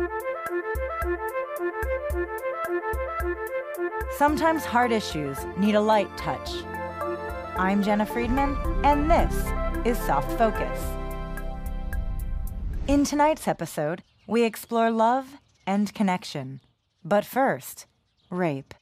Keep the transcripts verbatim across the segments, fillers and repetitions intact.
Sometimes hard issues need a light touch. I'm Jenna Friedman, and this is Soft Focus. In tonight's episode, we explore love and connection. But first, rape.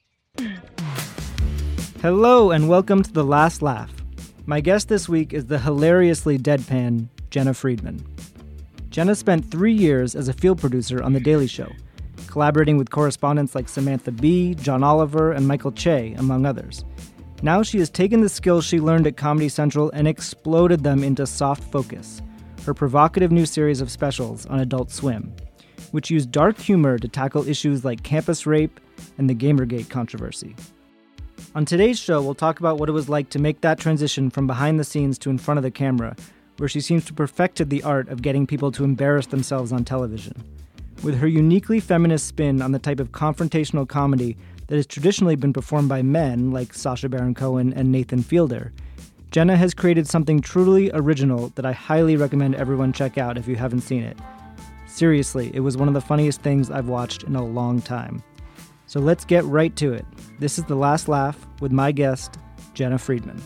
Hello, and welcome to The Last Laugh. My guest this week is the hilariously deadpan Jenna Friedman. Jenna spent three years as a field producer on The Daily Show, collaborating with correspondents like Samantha Bee, John Oliver, and Michael Che, among others. Now she has taken the skills she learned at Comedy Central and exploded them into Soft Focus, her provocative new series of specials on Adult Swim, which use dark humor to tackle issues like campus rape and the Gamergate controversy. On today's show, we'll talk about what it was like to make that transition from behind the scenes to in front of the camera, where she seems to have perfected the art of getting people to embarrass themselves on television. With her uniquely feminist spin on the type of confrontational comedy that has traditionally been performed by men like Sacha Baron Cohen and Nathan Fielder, Jenna has created something truly original that I highly recommend everyone check out if you haven't seen it. Seriously, it was one of the funniest things I've watched in a long time. So let's get right to it. This is The Last Laugh with my guest, Jenna Friedman.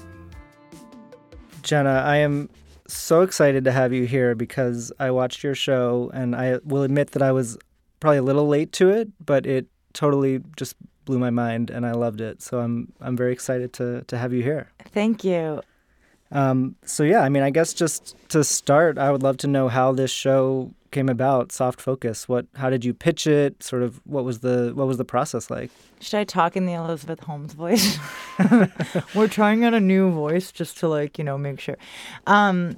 Jenna, I am so excited to have you here because I watched your show, and I will admit that I was probably a little late to it, but it totally just blew my mind and I loved it. So I'm I'm very excited to to have you here. Thank you. Um, so yeah, I mean, I guess just to start, I would love to know how this show came about, Soft Focus. What, how did you pitch it? Sort of, what was the what was the process like? Should I talk in the Elizabeth Holmes voice? We're trying out a new voice just to, like, you know, make sure. Um,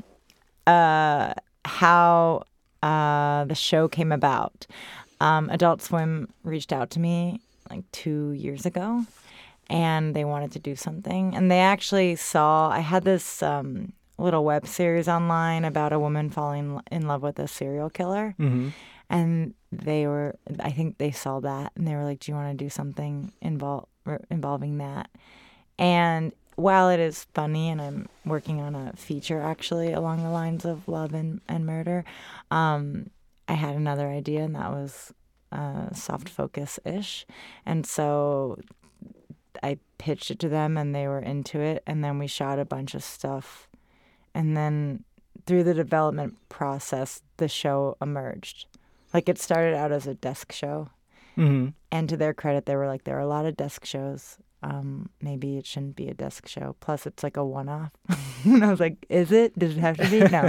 uh, how uh, the show came about. Um, Adult Swim reached out to me like two years ago, and they wanted to do something. And they actually saw, I had this um, little web series online about a woman falling in love with a serial killer. Mm-hmm. And they were, I think they saw that, and they were like, do you want to do something invol- involving that? And while it is funny, and I'm working on a feature actually along the lines of love and, and murder, um, I had another idea, and that was uh, Soft Focus-ish. And so I pitched it to them, and they were into it, and then we shot a bunch of stuff. And then through the development process, the show emerged. Like, it started out as a desk show. Mm-hmm. And to their credit, they were like, there are a lot of desk shows. Um, maybe it shouldn't be a desk show. Plus, it's like a one-off. And I was like, is it? Does it have to be? No.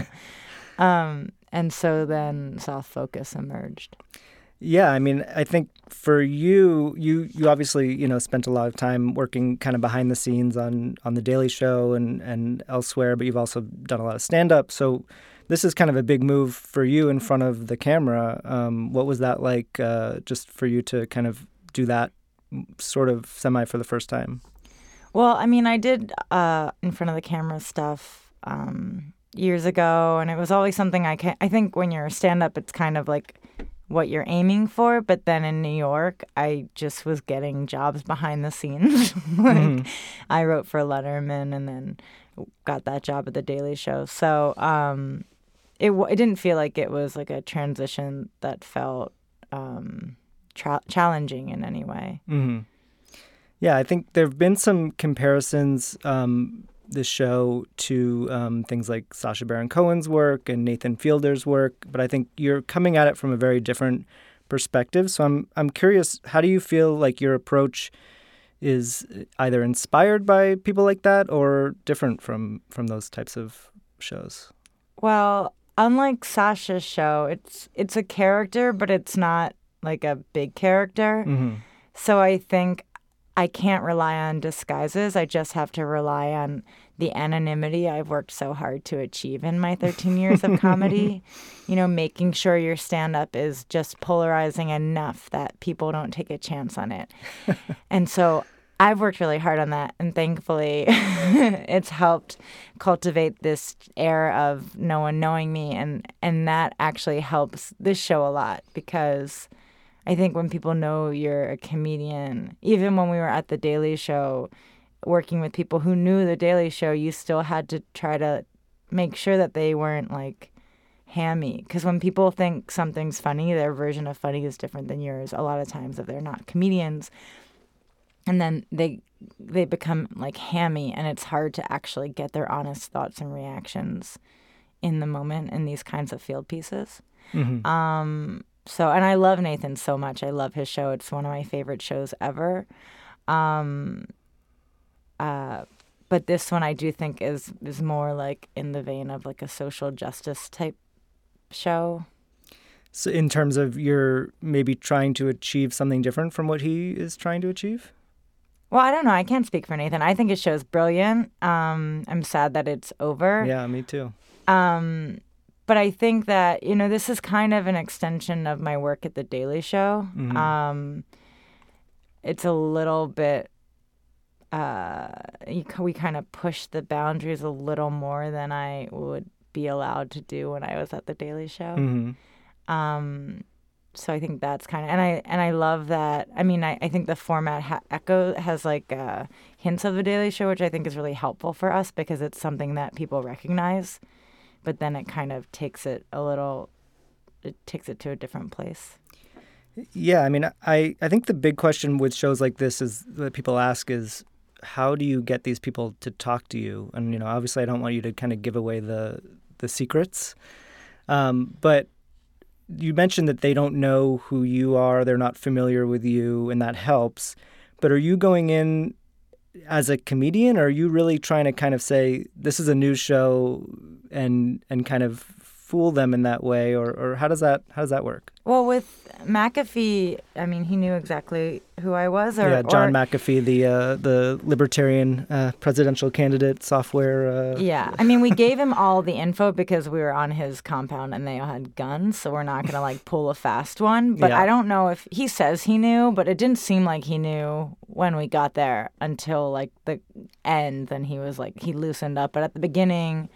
um, and so then Soft Focus emerged. Yeah, I mean, I think for you, you you obviously, you know, spent a lot of time working kind of behind the scenes on, on The Daily Show and, and elsewhere, but you've also done a lot of stand-up. So this is kind of a big move for you in front of the camera. Um, what was that like uh, just for you to kind of do that sort of semi for the first time? Well, I mean, I did uh, in front of the camera stuff um, years ago, and it was always something I can. I think when you're a stand-up, it's kind of like what you're aiming for. But then in New York, I just was getting jobs behind the scenes. like mm-hmm. I wrote for Letterman, and then got that job at The Daily Show. So um, it it didn't feel like it was like a transition that felt um, tra- challenging in any way. Mm-hmm. Yeah, I think there have been some comparisons um, this show to um, things like Sacha Baron Cohen's work and Nathan Fielder's work, but I think you're coming at it from a very different perspective. So I'm I'm curious, how do you feel like your approach is either inspired by people like that or different from from those types of shows? Well, unlike Sacha's show, it's it's a character, but it's not like a big character. Mm-hmm. So I think I can't rely on disguises. I just have to rely on the anonymity I've worked so hard to achieve in my thirteen years of comedy. You know, making sure your stand-up is just polarizing enough that people don't take a chance on it. And so I've worked really hard on that, and thankfully it's helped cultivate this air of no one knowing me, and, and that actually helps this show a lot, because I think when people know you're a comedian, even when we were at The Daily Show, working with people who knew The Daily Show, you still had to try to make sure that they weren't, like, hammy. Because when people think something's funny, their version of funny is different than yours. A lot of times, if they're not comedians, and then they they become like hammy, and it's hard to actually get their honest thoughts and reactions in the moment in these kinds of field pieces. Mm-hmm. Um, so, and I love Nathan so much. I love his show. It's one of my favorite shows ever. Um, uh, but this one I do think is is more like in the vein of like a social justice type show. So in terms of you're maybe trying to achieve something different from what he is trying to achieve? Well, I don't know. I can't speak for Nathan. I think his show's brilliant. Um, I'm sad that it's over. Yeah, me too. Um, but I think that, you know, this is kind of an extension of my work at The Daily Show. Mm-hmm. Um, it's a little bit, uh, we kind of push the boundaries a little more than I would be allowed to do when I was at The Daily Show. Mm-hmm. Um, so I think that's kind of, and I and I love that. I mean, I, I think the format ha- echo has like uh, hints of The Daily Show, which I think is really helpful for us because it's something that people recognize, but then it kind of takes it a little, it takes it to a different place. Yeah, I mean, I, I think the big question with shows like this is that people ask is, how do you get these people to talk to you? And, you know, obviously I don't want you to kind of give away the, the secrets, um, but you mentioned that they don't know who you are, they're not familiar with you, and that helps. But are you going in as a comedian, or are you really trying to kind of say, this is a news show and and kind of fool them in that way, or, or how does that how does that work? Well, with McAfee, I mean, he knew exactly who I was. Or, yeah, John or, McAfee, the uh, the libertarian uh, presidential candidate, software. Uh, yeah, I mean, we gave him all the info because we were on his compound and they all had guns, so we're not going to like pull a fast one. But yeah. I don't know if he says he knew, but it didn't seem like he knew when we got there until like the end. Then he was like, he loosened up. But at the beginning,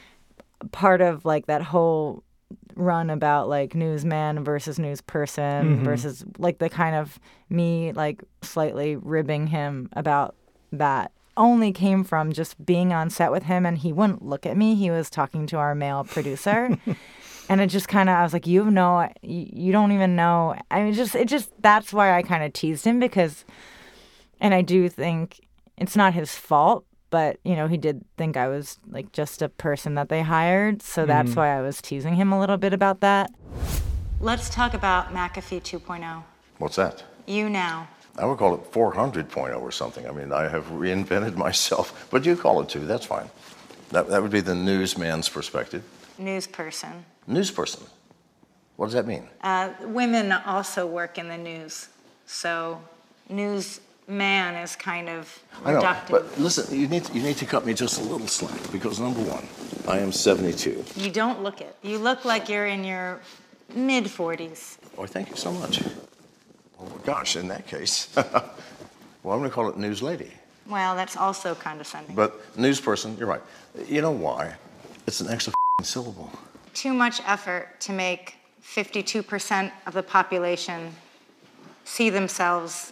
part of like that whole run about like newsman versus news person mm-hmm. versus like the kind of me like slightly ribbing him about that only came from just being on set with him, and he wouldn't look at me. He was talking to our male producer. And it just kind of, I was like, you have no, you, you don't even know. I mean, just, it just, that's why I kind of teased him because, and I do think it's not his fault, but, you know, he did think I was, like, just a person that they hired. So that's mm. why I was teasing him a little bit about that. Let's talk about McAfee two point oh. What's that? You now. I would call it four hundred point oh or something. I mean, I have reinvented myself. But you call it two. That's fine. That, that would be the newsman's perspective. Newsperson. Newsperson. What does that mean? Uh, women also work in the news. So news... man is kind of reductive. I know, but listen, you need to, you need to cut me just a little slack because number one, I am seventy-two. You don't look it. You look like you're in your mid forties. Oh, thank you so much. Oh gosh, in that case, well, I'm going to call it news lady. Well, that's also condescending. But news person, you're right. You know why? It's an extra syllable. Too much effort to make fifty-two percent of the population see themselves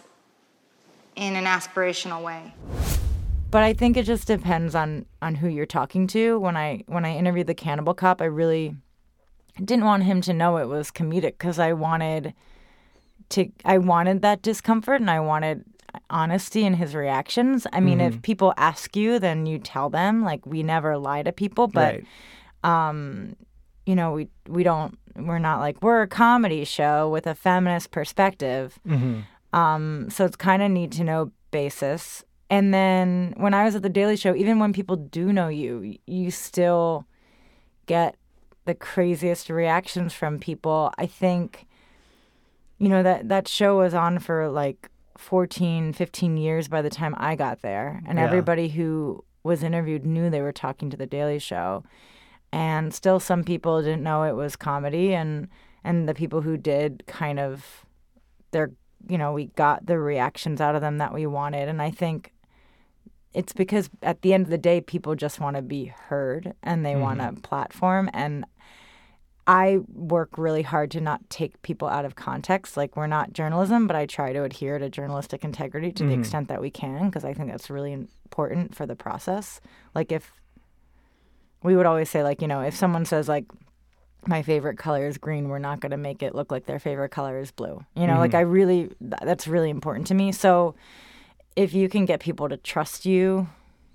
in an aspirational way. But I think it just depends on, on who you're talking to. When I when I interviewed the Cannibal Cop, I really didn't want him to know it was comedic because I wanted to I wanted that discomfort and I wanted honesty in his reactions. I mean, mm-hmm. if people ask you, then you tell them. Like, we never lie to people, but right. um, you know, we we don't we're not like we're a comedy show with a feminist perspective. Mm-hmm. Um, so it's kind of need to know basis. And then when I was at The Daily Show, even when people do know you, you still get the craziest reactions from people. I think, you know, that, that show was on for like fourteen, fifteen years by the time I got there. And yeah. everybody who was interviewed knew they were talking to The Daily Show. And still some people didn't know it was comedy. And, and the people who did kind of, they're you know, we got the reactions out of them that we wanted. And I think it's because at the end of the day, people just want to be heard and they mm-hmm. want a platform. And I work really hard to not take people out of context. Like, we're not journalism, but I try to adhere to journalistic integrity to mm-hmm. the extent that we can, because I think that's really important for the process. Like, if we would always say, like, you know, if someone says, like, my favorite color is green, we're not going to make it look like their favorite color is blue. You know, Mm-hmm. like I really, that's really important to me. So if you can get people to trust you,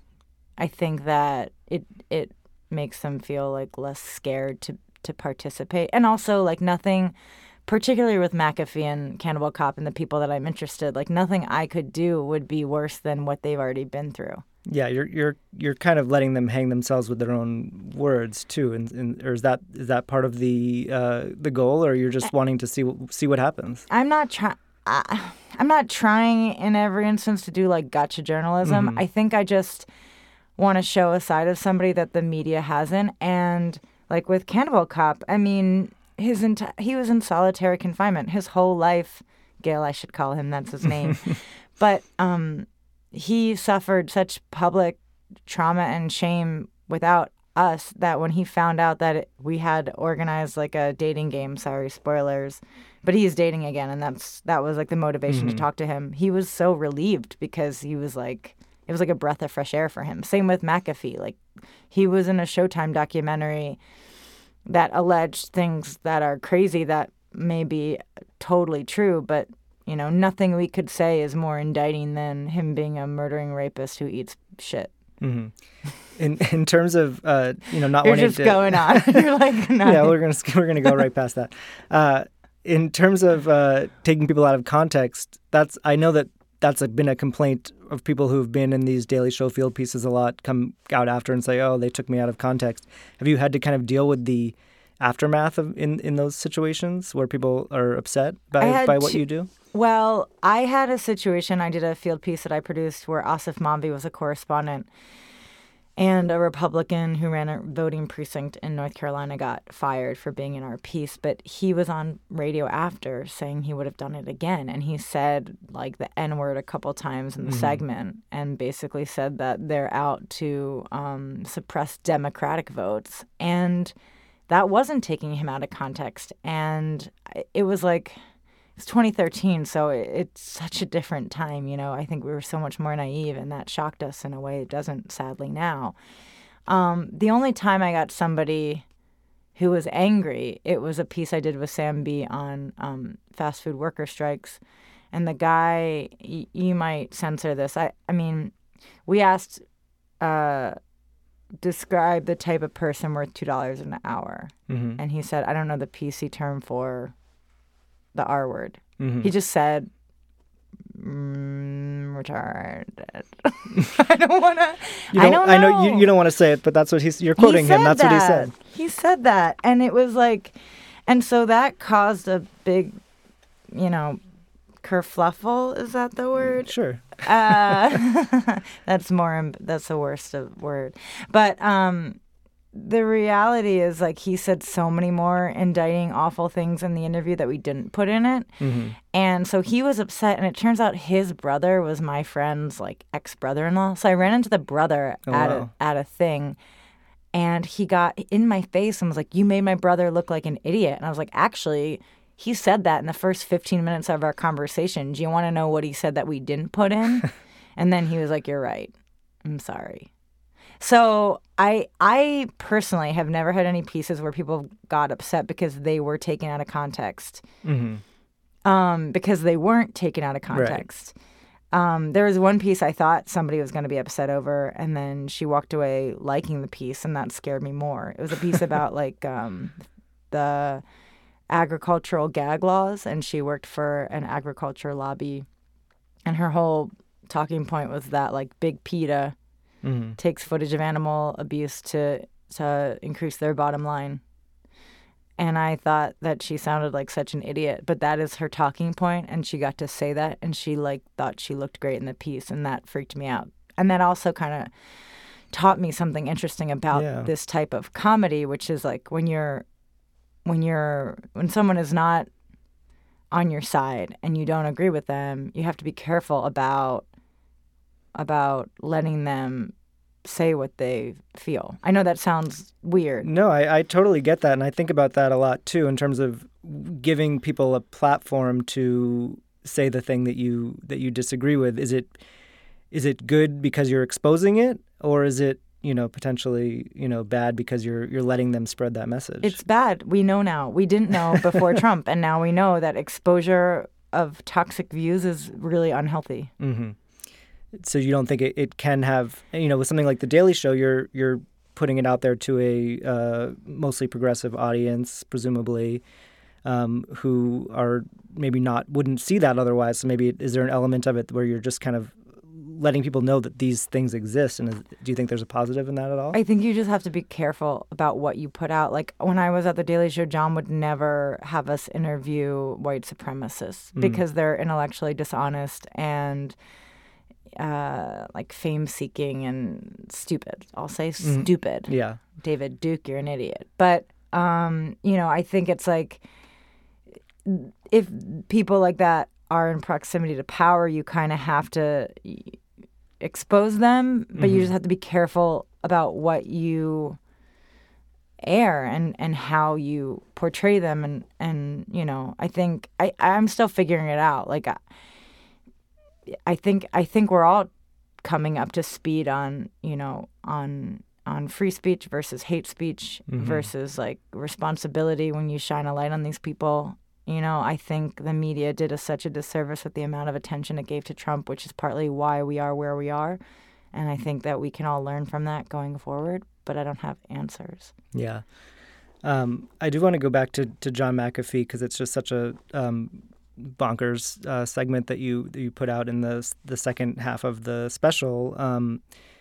I think that it it makes them feel like less scared to, to participate. And also like nothing, particularly with McAfee and Cannibal Cop and the people that I'm interested, like nothing I could do would be worse than what they've already been through. Yeah, you're you're you're kind of letting them hang themselves with their own words too, and, and or is that is that part of the uh, the goal, or you're just wanting to see see what happens? I'm not trying. I'm not trying in every instance to do like gotcha journalism. Mm-hmm. I think I just want to show a side of somebody that the media hasn't. And like with Cannibal Cop, I mean, his enti- he was in solitary confinement his whole life. Gail, I should call him. That's his name. But um. he suffered such public trauma and shame without us that when he found out that it, we had organized like a dating game, sorry, spoilers, but he's dating again. And that's, that was like the motivation Mm-hmm. to talk to him. He was so relieved because he was like, it was like a breath of fresh air for him. Same with McAfee. Like he was in a Showtime documentary that alleged things that are crazy that may be totally true, but you know, nothing we could say is more indicting than him being a murdering rapist who eats shit. Mm-hmm. In in terms of uh, you know not You're wanting just to going on. You're like, no. yeah, we're gonna we're gonna go right past that. Uh, in terms of uh, taking people out of context, that's I know that that's a, been a complaint of people who've been in these Daily Show field pieces a lot. Come out after and say, "Oh, they took me out of context." Have you had to kind of deal with the aftermath of in, in those situations where people are upset by by what to, you do? Well, I had a situation. I did a field piece that I produced where Asif Mambi was a correspondent, and a Republican who ran a voting precinct in North Carolina got fired for being in our piece. But he was on radio after saying he would have done it again. And he said like the N word a couple times in the mm-hmm. segment, and basically said that they're out to um, suppress Democratic votes. And that wasn't taking him out of context. And it was like, it's twenty thirteen, so it's such a different time, you know. I think we were so much more naive, and that shocked us in a way it doesn't, sadly, now. Um, the only time I got somebody who was angry, it was a piece I did with Sam B on um, fast food worker strikes. And the guy, y- you might censor this. I, I mean, we asked, uh, describe the type of person worth two dollars an hour. Mm-hmm. And he said, I don't know the P C term for the R word. Mm-hmm. He just said, mm, retarded. I don't want to. I don't know. I know you, you don't want to say it, but that's what he's. You're quoting he him. That's that. what he said. He said that, and it was like, and so that caused a big, you know, kerfluffle. Is that the word? Sure. Uh, that's more. That's the worst of word, but um. The reality is, like, he said so many more indicting awful things in the interview that we didn't put in it. Mm-hmm. And so he was upset, and it turns out his brother was my friend's, like, ex-brother-in-law. So I ran into the brother oh, at, wow. a, at a thing, and he got in my face and was like, you made my brother look like an idiot. And I was like, actually, he said that in the first fifteen minutes of our conversation. Do you want to know what he said that we didn't put in? And then he was like, you're right. I'm sorry. So I I personally have never had any pieces where people got upset because they were taken out of context, mm-hmm. um, because they weren't taken out of context. Right. Um, there was one piece I thought somebody was going to be upset over, and then she walked away liking the piece, and that scared me more. It was a piece about like um, the agricultural gag laws, and she worked for an agriculture lobby, and her whole talking point was that like Big PETA Mm-hmm. takes footage of animal abuse to to increase their bottom line. And I thought that she sounded like such an idiot, but that is her talking point, and she got to say that, and she like thought she looked great in the piece, and that freaked me out. And that also kind of taught me something interesting about yeah. this type of comedy, which is like when you're when you're when someone is not on your side and you don't agree with them, you have to be careful about about letting them say what they feel. I know that sounds weird. No, I, I totally get that. And I think about that a lot, too, in terms of giving people a platform to say the thing that you that you disagree with. Is it is it good because you're exposing it? Or is it you know, potentially, you know, bad because you're you're letting them spread that message. It's bad. We know now. We didn't know before Trump, and now we know that exposure of toxic views is really unhealthy. Mm-hmm. So you don't think it, it can have, you know, with something like The Daily Show, you're you're putting it out there to a uh, mostly progressive audience, presumably, um, who are maybe not, wouldn't see that otherwise. So maybe is there an element of it where you're just kind of letting people know that these things exist? And is, do you think there's a positive in that at all? I think you just have to be careful about what you put out. Like when I was at The Daily Show, John would never have us interview white supremacists mm. because they're intellectually dishonest and uh, like fame-seeking and stupid. I'll say mm. stupid. Yeah. David Duke, you're an idiot. But, um, you know, I think it's like if people like that are in proximity to power, you kind of have to expose them, but mm-hmm. you just have to be careful about what you air and, and how you portray them. And, and, you know, I think I, I'm still figuring it out. Like, I, I think, I think we're all coming up to speed on, you know, on, on free speech versus hate speech mm-hmm. versus like responsibility when you shine a light on these people. You know, I think the media did us such a disservice with the amount of attention it gave to Trump, which is partly why we are where we are. And I think that we can all learn from that going forward, but I don't have answers. Yeah. Um, I do want to go back to, to John McAfee because it's just such a um, bonkers uh, segment that you that you put out in the, the second half of the special. Um,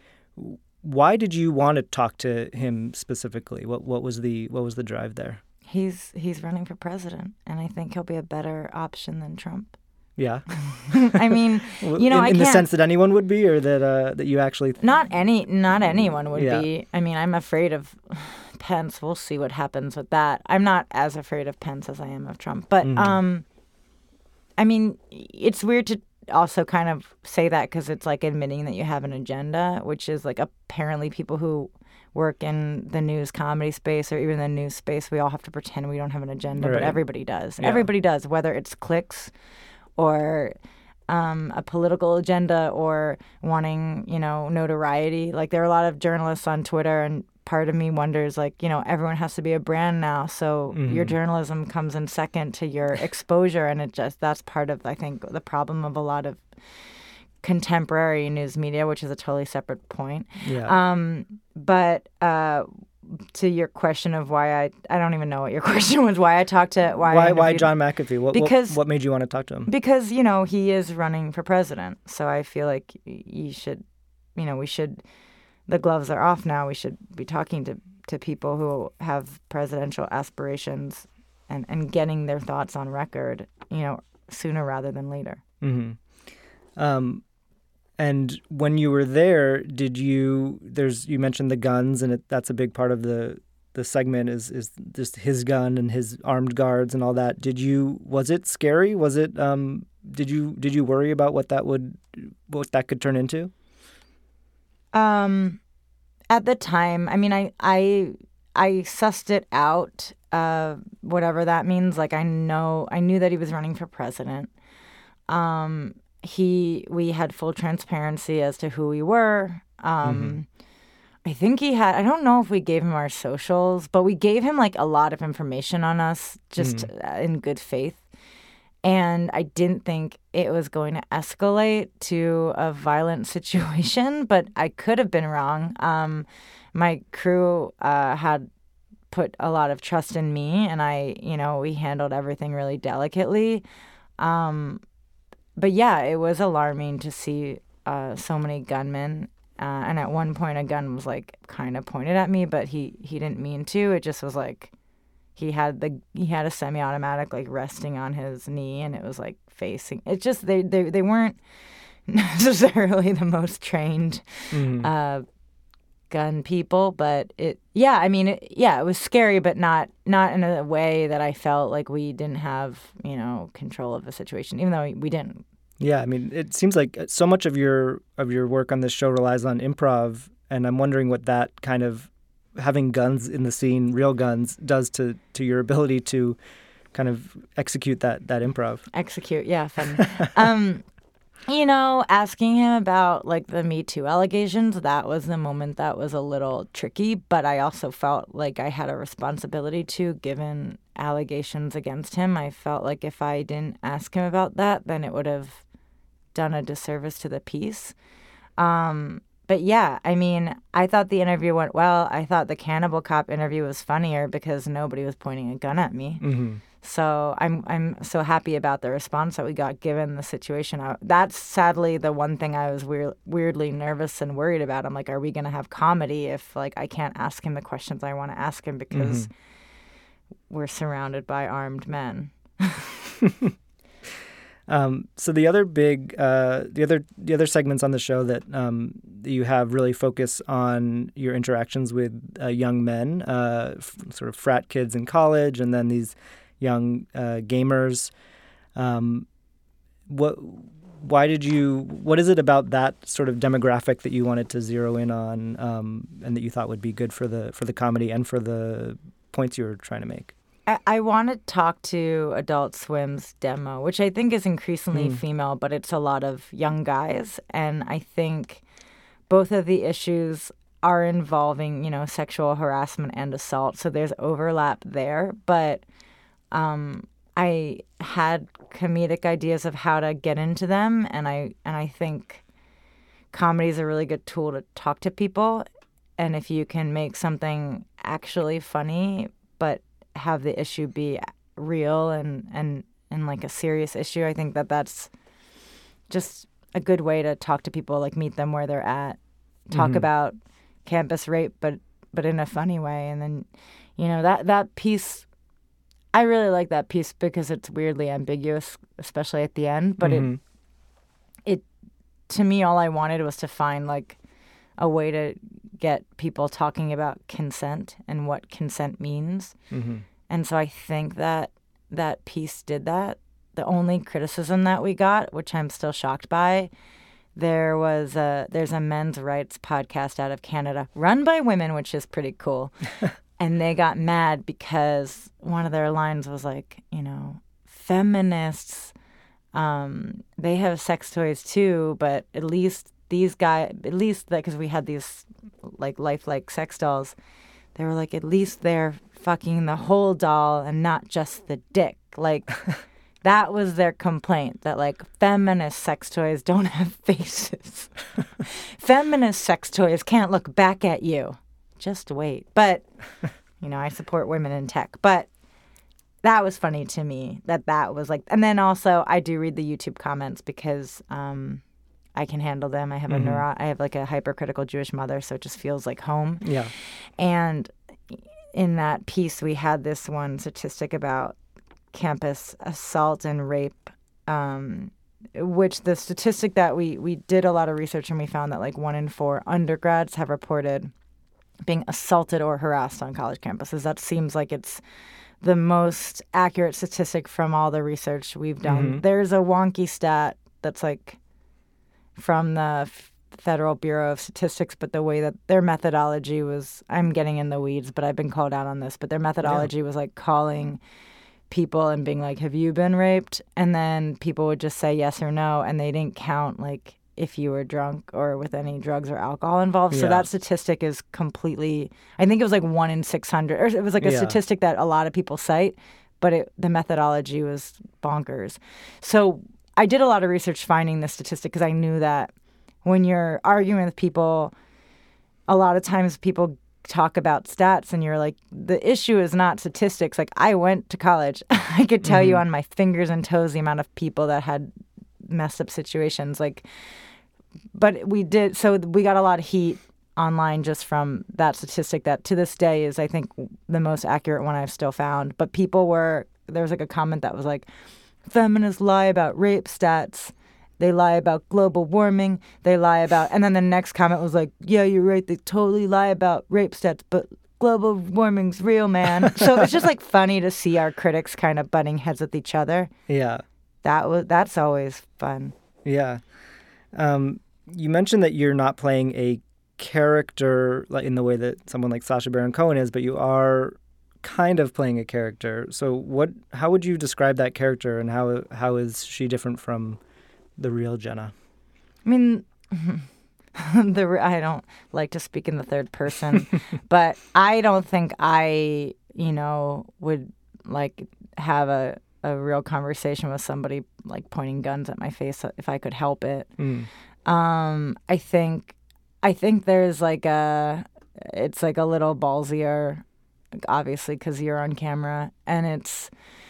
why did you want to talk to him specifically? What what was the what was the drive there? He's he's running for president, and I think he'll be a better option than Trump. Yeah. I mean, you know, in, I in can't, the sense that anyone would be, or that uh, that you actually th- not any not anyone would yeah. be. I mean, I'm afraid of Pence. We'll see what happens with that. I'm not as afraid of Pence as I am of Trump, but mm-hmm. um, I mean, it's weird to also kind of say that because it's like admitting that you have an agenda, which is like apparently people who work in the news comedy space or even the news space, we all have to pretend we don't have an agenda, right. but everybody does. Yeah. Everybody does, whether it's clicks or um, a political agenda or wanting, you know, notoriety. Like there are a lot of journalists on Twitter, and part of me wonders, like, you know, everyone has to be a brand now, so mm-hmm. your journalism comes in second to your exposure, and it just that's part of, I think, the problem of a lot of contemporary news media, which is a totally separate point. Yeah. Um, but uh, to your question of why I, I don't even know what your question was. Why I talked to why why, why John McAfee? What, because what, what made you want to talk to him? Because you know he is running for president, so I feel like you should, you know, we should. The gloves are off now. We should be talking to, to people who have presidential aspirations and, and getting their thoughts on record, you know, sooner rather than later. Mm-hmm. Um. And when you were there, did you? There's you mentioned the guns, and it, that's a big part of the, the segment is is just his gun and his armed guards and all that. Did you? Was it scary? Was it? Um, did you did you worry about what that would what that could turn into? Um, at the time, I mean, I I I sussed it out. Uh, whatever that means. Like I know I knew that he was running for president. Um. He, we had full transparency as to who we were. Um, mm-hmm. I think he had, I don't know if we gave him our socials, but we gave him like a lot of information on us just mm. in good faith. And I didn't think it was going to escalate to a violent situation, but I could have been wrong. Um, my crew uh, had put a lot of trust in me, and I, you know, we handled everything really delicately. Um, But yeah, it was alarming to see uh, so many gunmen. Uh, and at one point, a gun was like kind of pointed at me, but he, he didn't mean to. It just was like he had the he had a semi-automatic like resting on his knee, and it was like facing. It just they they they weren't necessarily the most trained mm-hmm. uh, gun people, but it yeah, I mean it, yeah, it was scary, but not not in a way that I felt like we didn't have, you know, control of the situation, even though we didn't. Yeah, I mean, it seems like so much of your of your work on this show relies on improv, and I'm wondering what that kind of having guns in the scene, real guns, does to, to your ability to kind of execute that that improv. Execute, yeah, fun. um, You know, asking him about like the Me Too allegations, that was the moment that was a little tricky, but I also felt like I had a responsibility to, given allegations against him. I felt like if I didn't ask him about that, then it would have done a disservice to the piece. Um, but yeah, I mean, I thought the interview went well. I thought the Cannibal Cop interview was funnier because nobody was pointing a gun at me. Mm-hmm. So I'm I'm so happy about the response that we got given the situation. I, that's sadly the one thing I was weir- weirdly nervous and worried about. I'm like, are we going to have comedy if like I can't ask him the questions I want to ask him because mm-hmm. we're surrounded by armed men? um, so the other big uh, the other the other segments on the show that um, you have really focus on your interactions with uh, young men, uh, f- sort of frat kids in college, and then these young uh, gamers. Um, what? Why did you? What is it about that sort of demographic that you wanted to zero in on, um, and that you thought would be good for the for the comedy and for the points you were trying to make? I, I want to talk to Adult Swim's demo, which I think is increasingly Mm. female, but it's a lot of young guys, and I think both of the issues are involving, you know, sexual harassment and assault, so there's overlap there, but. Um, I had comedic ideas of how to get into them, and I and I think comedy is a really good tool to talk to people. And if you can make something actually funny, but have the issue be real and and and like a serious issue, I think that that's just a good way to talk to people, like meet them where they're at, talk mm-hmm. about campus rape, but but in a funny way, and then you know that that piece. I really like that piece because it's weirdly ambiguous, especially at the end. But mm-hmm. it, it, to me, all I wanted was to find like a way to get people talking about consent and what consent means. Mm-hmm. And so I think that that piece did that. The only criticism that we got, which I'm still shocked by, there was a there's a men's rights podcast out of Canada run by women, which is pretty cool. And they got mad because one of their lines was like, you know, feminists, um, they have sex toys too, but at least these guys, at least that, because we had these like lifelike sex dolls, they were like, at least they're fucking the whole doll and not just the dick. Like, that was their complaint, that like feminist sex toys don't have faces. Feminist sex toys can't look back at you. Just wait. But, you know, I support women in tech. But that was funny to me that that was like, and then also I do read the YouTube comments because um, I can handle them. I have mm-hmm. a neuro, I have like a hypercritical Jewish mother, so it just feels like home. Yeah. And in that piece, we had this one statistic about campus assault and rape, um, which the statistic that we, we did a lot of research and we found that like one in four undergrads have reported being assaulted or harassed on college campuses. That seems like it's the most accurate statistic from all the research we've done. Mm-hmm. There's a wonky stat that's like from the F- Federal Bureau of Statistics, but the way that their methodology was, I'm getting in the weeds, but I've been called out on this, but their methodology yeah. was like calling people and being like, have you been raped? And then people would just say yes or no, and they didn't count like if you were drunk or with any drugs or alcohol involved. Yeah. So that statistic is completely, I think it was like one in six hundred, or it was like a yeah. statistic that a lot of people cite, but it, the methodology was bonkers. So I did a lot of research finding this statistic because I knew that when you're arguing with people, a lot of times people talk about stats and you're like, the issue is not statistics. Like, I went to college. I could tell mm-hmm. you on my fingers and toes the amount of people that had messed up situations. Like, but we did, so we got a lot of heat online just from that statistic that to this day is, I think, the most accurate one I've still found. But people were, there was like a comment that was like, feminists lie about rape stats. They lie about global warming. They lie about, and then the next comment was like, yeah, you're right. They totally lie about rape stats, but global warming's real, man. So it's just like funny to see our critics kind of butting heads with each other. Yeah. That was, that's always fun. Yeah. Um, you mentioned that you're not playing a character like in the way that someone like Sacha Baron Cohen is, but you are kind of playing a character. So what? How would you describe that character, and how how is she different from the real Jenna? I mean, the I don't like to speak in the third person, but I don't think I, you know, would like have a, a real conversation with somebody like pointing guns at my face if I could help it. Mm. Um, I think, I think there's like a, it's like a little ballsier, obviously, because you're on camera, and it's,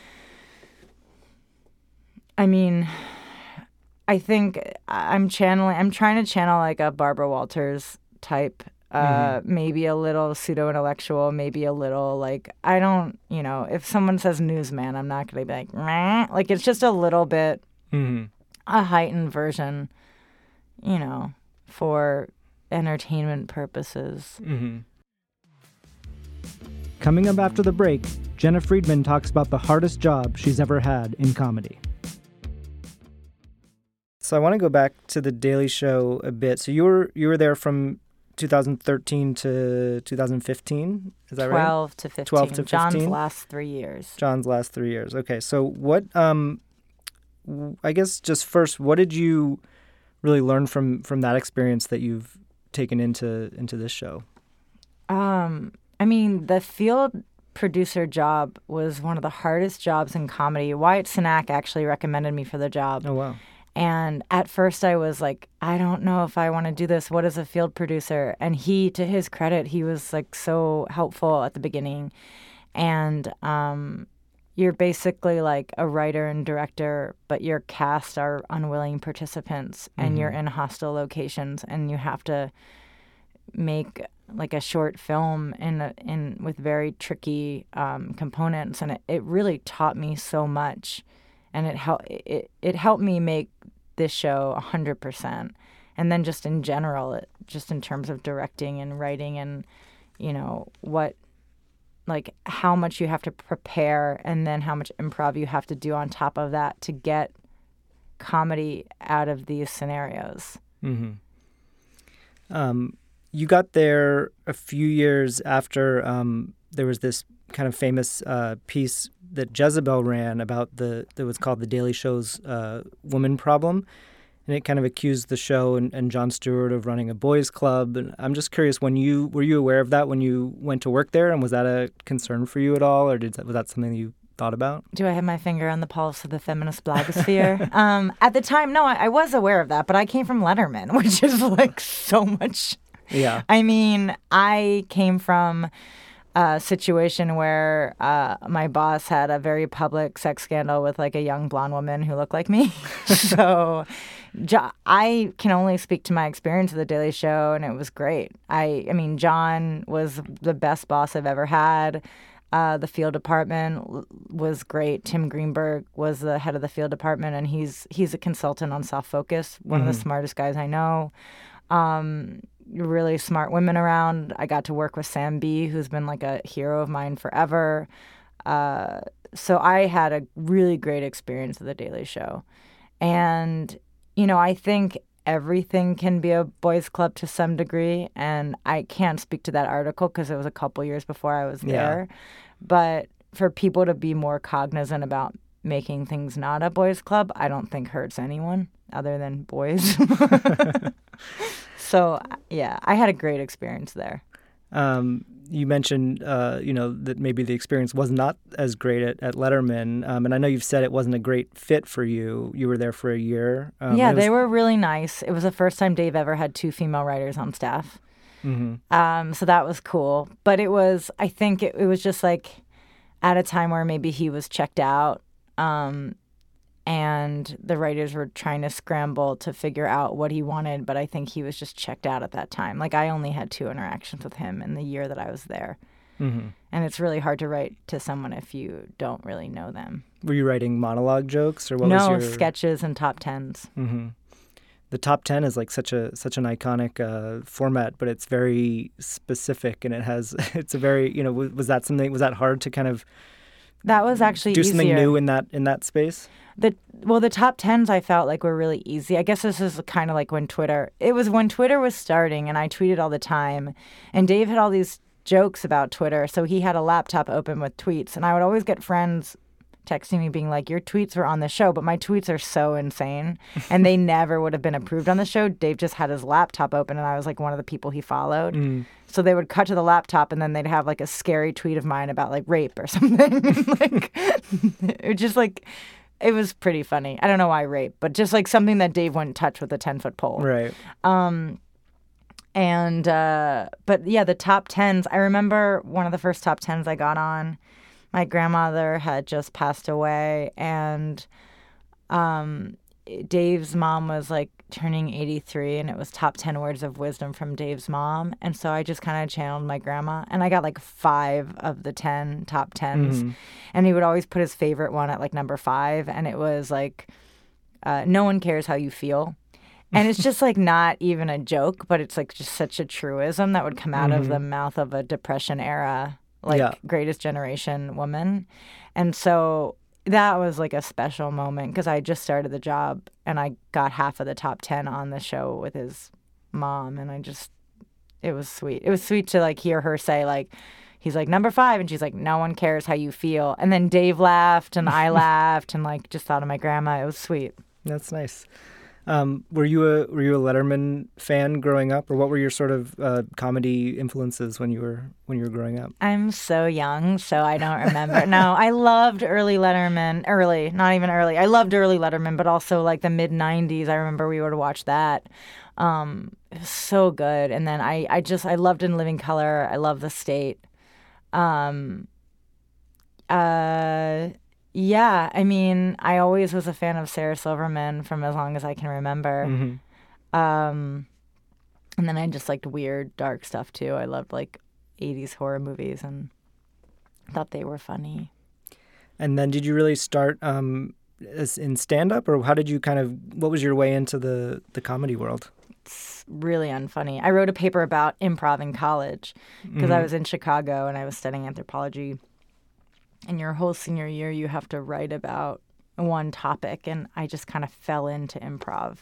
I mean, I think I'm channeling, I'm trying to channel like a Barbara Walters type, uh, mm-hmm. maybe a little pseudo-intellectual, maybe a little like, I don't, you know, if someone says newsman, I'm not going to be like, meh. Like it's just a little bit, mm-hmm. a heightened version, you know, for entertainment purposes. Mm-hmm. Coming up after the break, Jenna Friedman talks about the hardest job she's ever had in comedy. So I want to go back to The Daily Show a bit. So you were you were there from two thousand thirteen to two thousand fifteen, is that right? twelve to fifteen. twelve to fifteen. John's last three years. John's last three years. Okay, so what, um, I guess just first, what did you really learn from, from that experience that you've taken into into this show? Um, I mean, the field producer job was one of the hardest jobs in comedy. Wyatt Cenac actually recommended me for the job. Oh, wow. And at first I was like, I don't know if I want to do this. What is a field producer? And he, to his credit, he was like so helpful at the beginning. And um, you're basically like a writer and director, but your cast are unwilling participants, and mm-hmm. you're in hostile locations, and you have to make like a short film in a, in with very tricky um, components. And it, it really taught me so much. And it helped it, it helped me make this show one hundred percent. And then just in general, it, just in terms of directing and writing and, you know, what, like how much you have to prepare and then how much improv you have to do on top of that to get comedy out of these scenarios. Mm-hmm. Um, you got there a few years after um, there was this kind of famous uh, piece that Jezebel ran about the that was called The Daily Show's uh, woman problem, and it kind of accused the show and, and Jon Stewart of running a boys' club. And I'm just curious, when you were you aware of that when you went to work there, and was that a concern for you at all, or did that, was that something you thought about? Do I have my finger on the pulse of the feminist blogosphere? um, at the time, no, I, I was aware of that, but I came from Letterman, which is like so much. Yeah. I mean, I came from a situation where uh, my boss had a very public sex scandal with like a young blonde woman who looked like me. So jo- I can only speak to my experience of The Daily Show, and it was great. I, I mean, John was the best boss I've ever had. Uh, the field department was great. Tim Greenberg was the head of the field department, and he's he's a consultant on Soft Focus, one mm-hmm. of the smartest guys I know. Um, really smart women around. I got to work with Sam B, who's been like a hero of mine forever. Uh, so I had a really great experience with The Daily Show. And, you know, I think everything can be a boys' club to some degree. And I can't speak to that article because it was a couple years before I was there. Yeah. But for people to be more cognizant about making things not a boys' club, I don't think hurts anyone other than boys. So, yeah, I had a great experience there. Um, you mentioned, uh, you know, that maybe the experience was not as great at, at Letterman. Um, and I know you've said it wasn't a great fit for you. You were there for a year. Um, yeah, was... they were really nice. It was the first time Dave ever had two female writers on staff. Mm-hmm. Um, so that was cool. But it was, I think it, it was just like at a time where maybe he was checked out. Um And the writers were trying to scramble to figure out what he wanted, but I think he was just checked out at that time. Like, I only had two interactions with him in the year that I was there. Mm-hmm. And it's really hard to write to someone if you don't really know them. Were you writing monologue jokes? or what No, was your... sketches and top tens. Mm-hmm. The top ten is like such a such an iconic uh, format, but it's very specific, and it has, it's a very, you know, was, was that something, was that hard to kind of That was actually do easier. something new in that in that space? The well, the top tens I felt like were really easy. I guess this is kind of like when Twitter. It was when Twitter was starting, and I tweeted all the time. And Dave had all these jokes about Twitter, so he had a laptop open with tweets, and I would always get friends texting me being like, your tweets were on the show, but my tweets are so insane and they never would have been approved on the show. Dave just had his laptop open and I was like one of the people he followed. Mm. So they would cut to the laptop and then they'd have like a scary tweet of mine about like rape or something. Like it just like, it was pretty funny. I don't know why rape, but just like something that Dave wouldn't touch with a ten foot pole. Right. Um, and, uh, but yeah, the top tens, I remember one of the first top tens I got on. My grandmother had just passed away, and um, Dave's mom was like turning eighty-three, and it was top ten words of wisdom from Dave's mom. And so I just kind of channeled my grandma, and I got like five of the ten top tens. Mm-hmm. And he would always put his favorite one at like number five, and it was like, uh, no one cares how you feel. And it's just like not even a joke, but it's like just such a truism that would come out mm-hmm. of the mouth of a Depression era like yeah. Greatest Generation woman. And so that was like a special moment because I just started the job and I got half of the top ten on the show with his mom. And I just, it was sweet. It was sweet to like hear her say like, he's like number five and she's like, no one cares how you feel. And then Dave laughed and I laughed and like just thought of my grandma. It was sweet. That's nice. Um, were you a were you a Letterman fan growing up, or what were your sort of uh, comedy influences when you were when you were growing up? I'm so young, so I don't remember. No, I loved early Letterman. Early, not even early. I loved early Letterman, but also like the mid nineties. I remember we would watch that. Um, it was so good. And then I, I just I loved In Living Color. I love The State. Um, uh. Yeah, I mean, I always was a fan of Sarah Silverman from as long as I can remember. Mm-hmm. Um, and then I just liked weird, dark stuff, too. I loved, like, eighties horror movies and thought they were funny. And then did you really start um, as in stand-up, or how did you kind of, what was your way into the, the comedy world? It's really unfunny. I wrote a paper about improv in college because mm-hmm. I was in Chicago and I was studying anthropology. And your whole senior year, you have to write about one topic, and I just kind of fell into improv.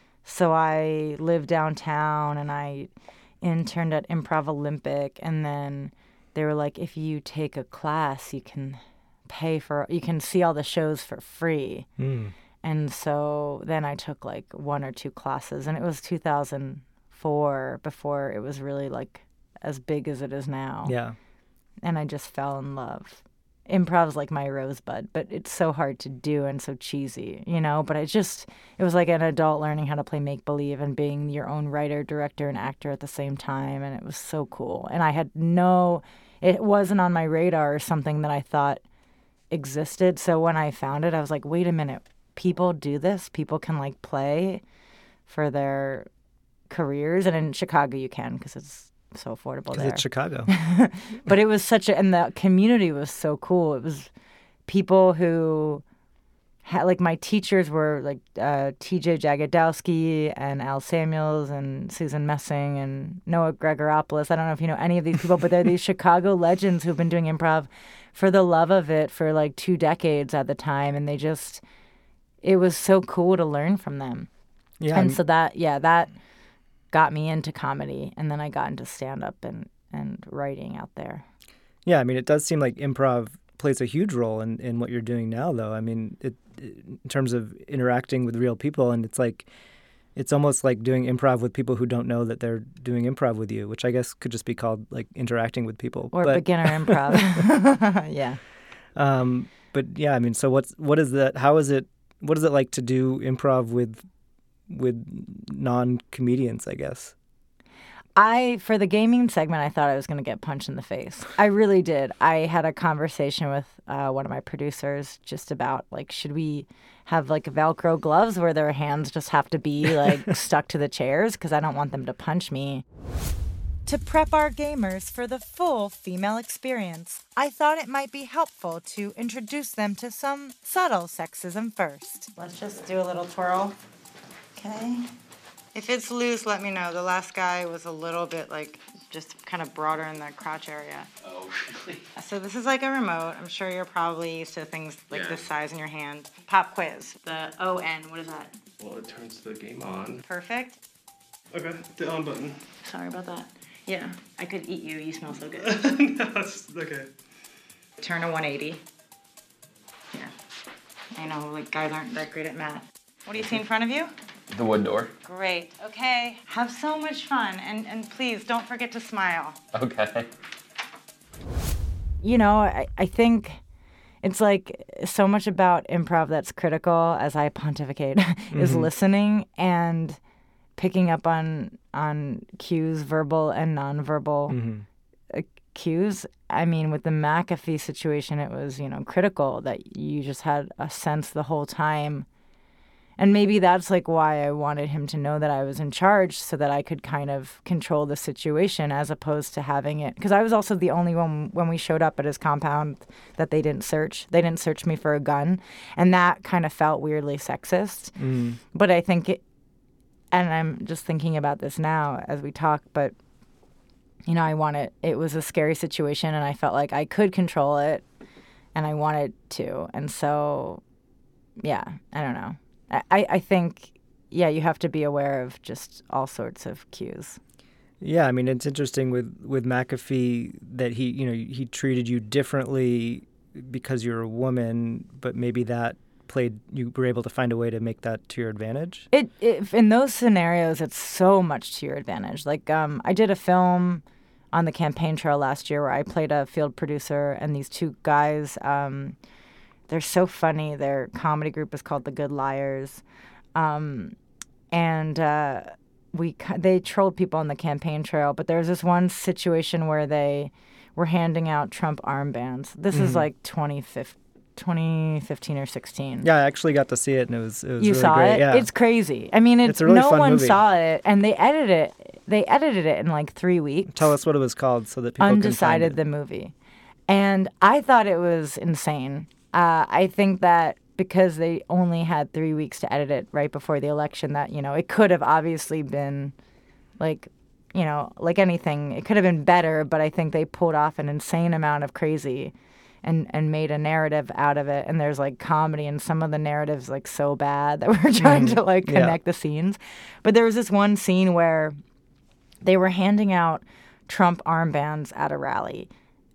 So I lived downtown, and I interned at Improv Olympic, and then they were like, if you take a class, you can pay for, you can see all the shows for free. Mm. And so then I took like one or two classes, and it was two thousand four before it was really like as big as it is now. Yeah. And I just fell in love. Improv's like my rosebud, but it's so hard to do and so cheesy, you know? But it just, it was like an adult learning how to play make-believe and being your own writer, director, and actor at the same time, and it was so cool. And I had no, it wasn't on my radar or something that I thought existed. So when I found it, I was like, wait a minute, people do this? People can, like, play for their careers? And in Chicago you can because it's so affordable there. It's Chicago. But it was such a, and the community was so cool. It was people who had, like, my teachers were like uh, T J Jagodowski and Al Samuels and Susan Messing and Noah Gregoropoulos. I don't know if you know any of these people, but they're these Chicago legends who've been doing improv for the love of it for like two decades at the time. And they just, it was so cool to learn from them. Yeah. And so that, yeah, that got me into comedy, and then I got into stand-up and, and writing out there. Yeah, I mean, it does seem like improv plays a huge role in, in what you're doing now, though. I mean, it, it, in terms of interacting with real people, and it's like, it's almost like doing improv with people who don't know that they're doing improv with you, which I guess could just be called like interacting with people. Or but, beginner improv. Yeah. Um, but yeah, I mean, so what's, what is that, how is it, what is it like to do improv with with non-comedians, I guess? I, for the gaming segment, I thought I was going to get punched in the face. I really did. I had a conversation with uh, one of my producers just about, like, should we have, like, Velcro gloves where their hands just have to be, like, stuck to the chairs? Because I don't want them to punch me. To prep our gamers for the full female experience, I thought it might be helpful to introduce them to some subtle sexism first. Let's just do a little twirl. Okay. If it's loose, let me know. The last guy was a little bit, like, just kind of broader in the crotch area. Oh, really? So this is like a remote. I'm sure you're probably used to things like yeah. this size in your hand. Pop quiz. The O N, what is that? Well, it turns the game on. Perfect. Okay, the on button. Sorry about that. Yeah, I could eat you. You smell so good. No, it's okay. Turn a one eighty. Yeah. I know, like, guys aren't that great at math. What do you see in front of you? The wood door. Great. Okay. Have so much fun, and, and please don't forget to smile. Okay. You know, I, I think it's like so much about improv that's critical, as I pontificate, is mm-hmm. listening and picking up on on cues, verbal and nonverbal mm-hmm. uh, cues. I mean, with the McAfee situation, it was, you know, critical that you just had a sense the whole time. And maybe that's like why I wanted him to know that I was in charge, so that I could kind of control the situation, as opposed to having it. Because I was also the only one when we showed up at his compound that they didn't search. They didn't search me for a gun. And that kind of felt weirdly sexist. Mm. But I think it, and I'm just thinking about this now as we talk, but, you know, I wanted, it was a scary situation and I felt like I could control it and I wanted to. And so, yeah, I don't know. I, I think, yeah, you have to be aware of just all sorts of cues. Yeah, I mean, it's interesting with, with McAfee that he, you know, he treated you differently because you're a woman, but maybe that played, you were able to find a way to make that to your advantage? It, it in those scenarios, it's so much to your advantage. Like, um, I did a film on the campaign trail last year where I played a field producer, and these two guys, um, they're so funny. Their comedy group is called The Good Liars. Um, and uh, we they trolled people on the campaign trail. But there was this one situation where they were handing out Trump armbands. This mm-hmm. is like twenty fifteen or sixteen. Yeah, I actually got to see it, and it was, it was you really saw great. it? Yeah. It's crazy. I mean, it's, it's a really no fun one movie. saw it, and they edited it. They edited it in like three weeks. Tell us what it was called so that people Undecided, can find it. The movie. And I thought it was insane. Uh, I think that because they only had three weeks to edit it right before the election, that, you know, it could have obviously been like, you know, like anything, it could have been better, but I think they pulled off an insane amount of crazy and, and made a narrative out of it. And there's like comedy, and some of the narratives like so bad that we're trying mm. to like connect yeah. the scenes. But there was this one scene where they were handing out Trump armbands at a rally,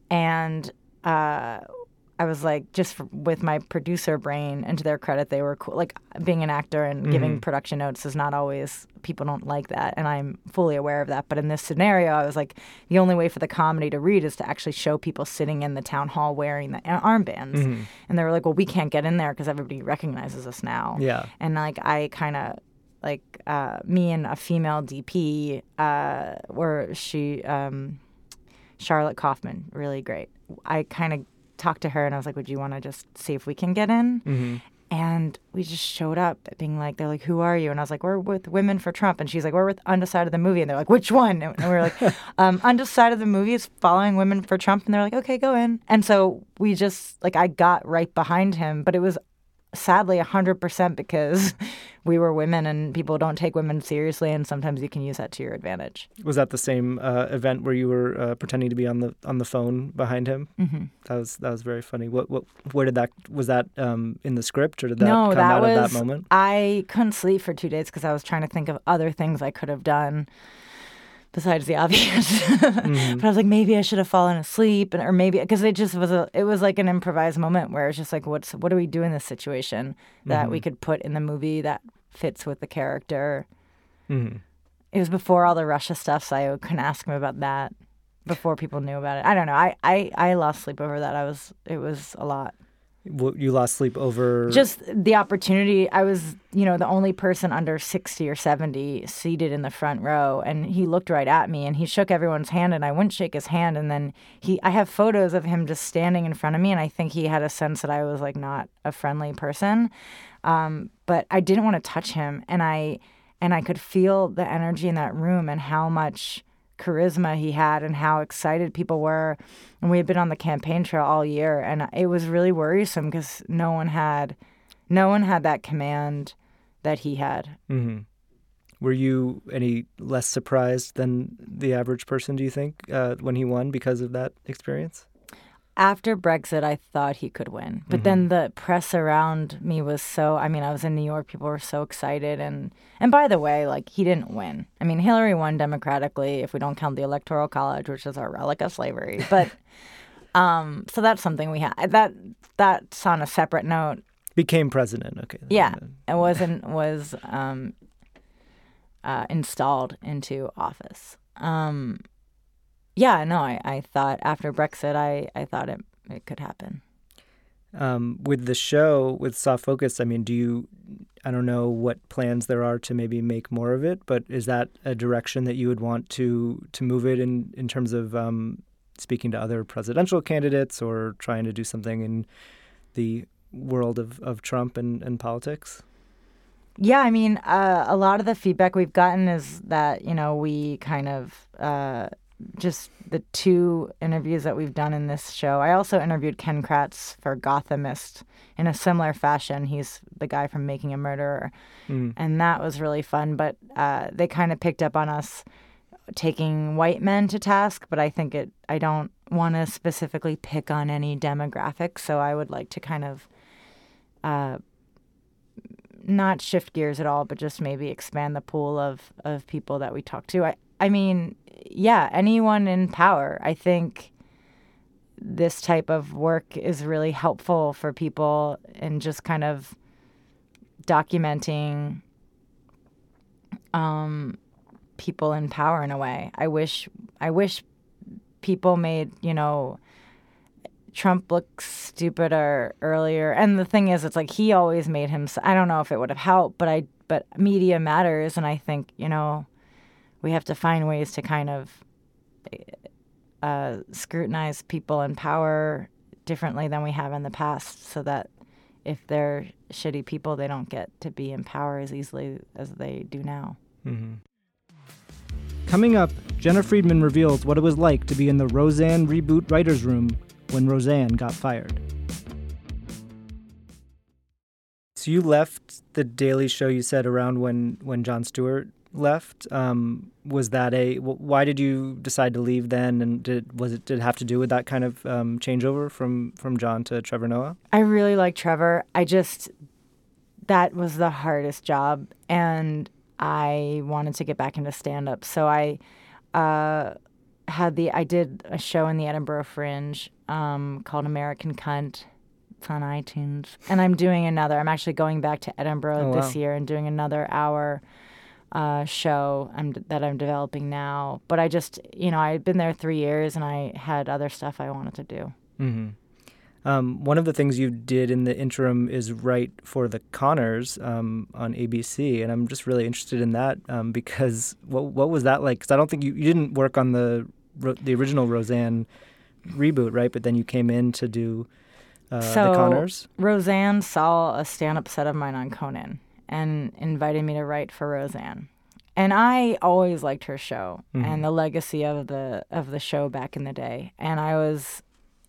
and uh I was like, just for, with my producer brain, and to their credit, they were cool. Like, being an actor and mm-hmm. giving production notes is not always, people don't like that, and I'm fully aware of that. But in this scenario, I was like, the only way for the comedy to read is to actually show people sitting in the town hall wearing the armbands. Mm-hmm. And they were like, well, we can't get in there because everybody recognizes us now. Yeah. And like, I kind of, like, uh, me and a female D P, uh, were she, um, Charlotte Kaufman, really great. I kind of talked to her and I was like, would you want to just see if we can get in? Mm-hmm. And we just showed up being like, they're like, who are you? And I was like, we're with Women for Trump. And she's like, we're with Undecided the movie. And they're like, which one? And we were like, um, Undecided the movie is following Women for Trump. And they're like, okay, go in. And so we just, like, I got right behind him, but it was sadly one hundred percent because we were women and people don't take women seriously, and sometimes you can use that to your advantage. Was that the same uh, event where you were uh, pretending to be on the on the phone behind him? Mm-hmm. That was that was very funny. What what where did that was that um, in the script, or did that no, come that out was, of that moment? I couldn't sleep for two days because I was trying to think of other things I could have done besides the obvious. Mm-hmm. But I was like, maybe I should have fallen asleep, and or maybe because it just was a it was like an improvised moment where it's just like, what's what do we do in this situation that mm-hmm. we could put in the movie that fits with the character. Mm-hmm. It was before all the Russia stuff, so I couldn't ask him about that before people knew about it. I don't know. I, I, I lost sleep over that. I was it was a lot. You lost sleep over just the opportunity. I was, you know, the only person under sixty or seventy seated in the front row, and he looked right at me and he shook everyone's hand, and I wouldn't shake his hand. And then he, I have photos of him just standing in front of me, and I think he had a sense that I was like not a friendly person. Um, but I didn't want to touch him, and I and I could feel the energy in that room and how much charisma he had and how excited people were. And we had been on the campaign trail all year, and it was really worrisome because no one had no one had that command that he had. Mm-hmm. Were you any less surprised than the average person, do you think, uh, when he won because of that experience? After Brexit, I thought he could win. But mm-hmm. then the press around me was so, I mean, I was in New York, people were so excited. And, and by the way, like, he didn't win. I mean, Hillary won democratically, if we don't count the Electoral College, which is our relic of slavery. But, um, so that's something we have. That, that's on a separate note. Became president. Okay. Yeah, it wasn't was um, uh, installed into office. Um, yeah, no, I, I thought after Brexit, I, I thought it it could happen. Um, with the show, with Soft Focus, I mean, do you? I don't know what plans there are to maybe make more of it, but is that a direction that you would want to to move it in in terms of um, speaking to other presidential candidates or trying to do something in the world of, of Trump and, and politics? Yeah, I mean, uh, a lot of the feedback we've gotten is that, you know, we kind of uh, just the two interviews that we've done in this show. I also interviewed Ken Kratz for Gothamist in a similar fashion. He's the guy from Making a Murderer. Mm. And that was really fun. But uh, they kind of picked up on us taking white men to task. But I think it, I don't want to specifically pick on any demographics. So I would like to kind of Uh, not shift gears at all, but just maybe expand the pool of, of people that we talk to. I, I mean, yeah, anyone in power. I think this type of work is really helpful for people in just kind of documenting um, people in power in a way. I wish, I wish people made, you know, Trump looks stupider earlier. And the thing is, it's like he always made him, I don't know if it would have helped, but I, but media matters. And I think, you know, we have to find ways to kind of uh, scrutinize people in power differently than we have in the past so that if they're shitty people, they don't get to be in power as easily as they do now. Mm-hmm. Coming up, Jenna Friedman reveals what it was like to be in the Roseanne reboot writer's room when Roseanne got fired. So you left the Daily Show, you said, around when, when Jon Stewart left. Um, was that a, why did you decide to leave then? And did, was it, did it have to do with that kind of um, changeover from, from Jon to Trevor Noah? I really like Trevor. I just, that was the hardest job. And I wanted to get back into stand-up. So I, uh, had the I did a show in the Edinburgh Fringe um, called American Cunt. It's on iTunes, and I'm doing another. I'm actually going back to Edinburgh oh, this wow. year and doing another hour uh, show I'm, that I'm developing now. But I just, you know, I had been there three years, and I had other stuff I wanted to do. Mm-hmm. Um, one of the things you did in the interim is write for the Connors um, on A B C, and I'm just really interested in that um, because what what was that like? Because I don't think you, you didn't work on the the original Roseanne reboot, right? But then you came in to do uh, so the Connors. Roseanne saw a stand-up set of mine on Conan and invited me to write for Roseanne. And I always liked her show mm-hmm. and the legacy of the of the show back in the day. And I was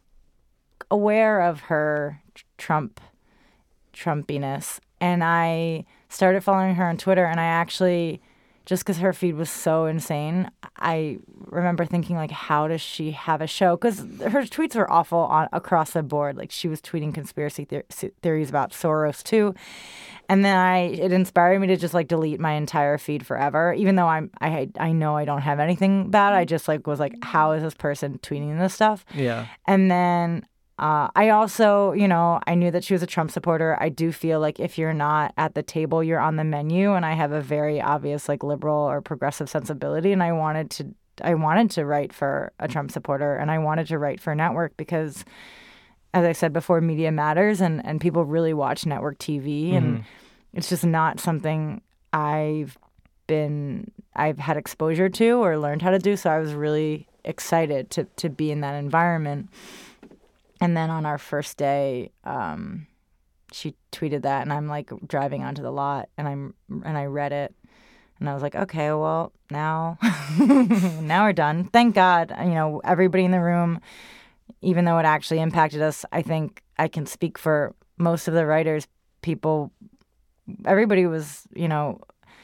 aware of her Trump Trumpiness, and I started following her on Twitter, and I actually, just because her feed was so insane, I remember thinking, like, how does she have a show? Because her tweets were awful on, across the board. Like, she was tweeting conspiracy the- theories about Soros, too. And then I, it inspired me to just, like, delete my entire feed forever, even though I'm, I, I know I don't have anything bad. I just, like, was like, how is this person tweeting this stuff? Yeah. And then Uh, I also, you know, I knew that she was a Trump supporter. I do feel like if you're not at the table, you're on the menu, and I have a very obvious, like, liberal or progressive sensibility, and I wanted to, I wanted to write for a Trump supporter, and I wanted to write for a network because, as I said before, media matters, and, and people really watch network T V, and mm-hmm. it's just not something I've been, I've had exposure to or learned how to do, so I was really excited to to be in that environment. And then on our first day, um, she tweeted that, and I'm like driving onto the lot, and I'm and I read it, and I was like, okay, well now, now we're done. Thank God, you know, everybody in the room, even though it actually impacted us, I think I can speak for most of the writers. People, everybody was, you know,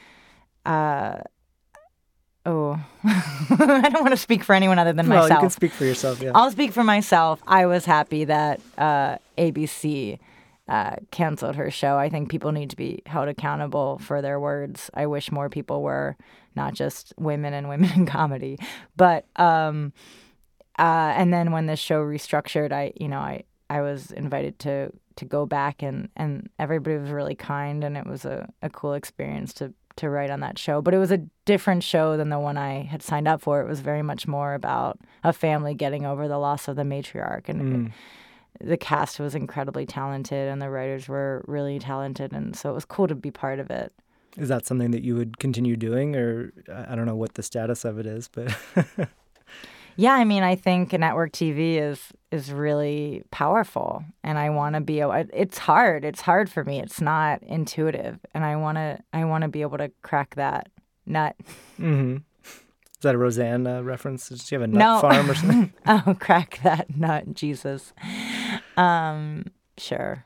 uh, oh, I don't want to speak for anyone other than well, myself. Well, you can speak for yourself, yeah. I'll speak for myself. I was happy that uh, A B C uh, canceled her show. I think people need to be held accountable for their words. I wish more people were, not just women and women in comedy. But, um, uh, and then when the show restructured, I, you know, I, I was invited to to go back and, and everybody was really kind, and it was a, a cool experience to, to write on that show. But it was a different show than the one I had signed up for. It was very much more about a family getting over the loss of the matriarch. And Mm. it, the cast was incredibly talented, and the writers were really talented. And so it was cool to be part of it. Is that something that you would continue doing, or I don't know what the status of it is, but Yeah, I mean, I think network T V is is really powerful, and I want to be. It's hard. It's hard for me. It's not intuitive, and I want to. I want to be able to crack that nut. mm-hmm. Is that a Roseanne uh, reference? Does she have a nut No. farm or something? Oh, crack that nut, Jesus. Um, sure.